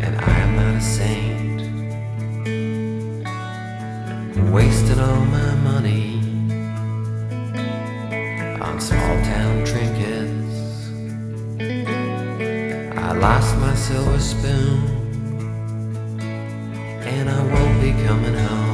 and I am not a saint. Wasting all my money on small town trinkets. I lost my silver spoon, and I won't be coming home.